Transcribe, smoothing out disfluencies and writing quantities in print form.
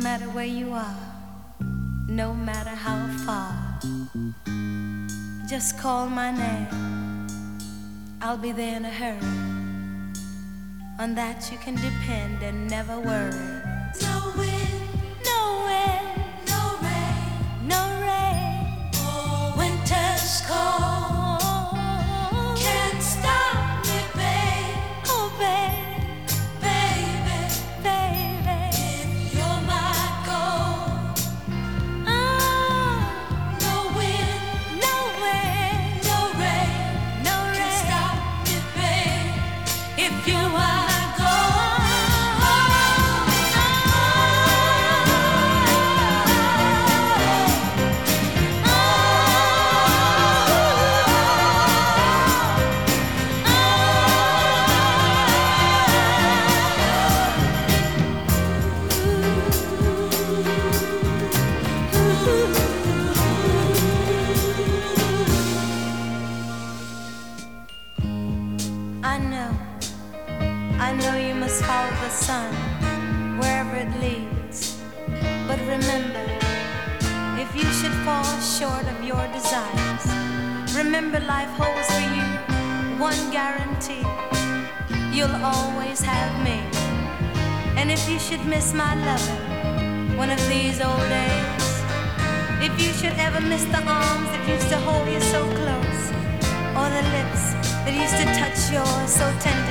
matter where you are, no matter how far, just call my name. I'll be there in a hurry. On that you can depend and never worry. No wind, no wind, no rain, no rain. Oh, winter's cold can't stop me, babe. Oh, babe, baby, baby, if you're my gold. Oh, no wind, no wind, no rain, no rain can stop me, babe. If you are I know you must follow the sun wherever it leads. But remember, if you should fall short of your desires, remember life holds for you one guarantee: you'll always have me. And if you should miss my loving one of these old days, if you should ever miss the arms that used to hold you so close, or the lips that used to touch yours so tenderly,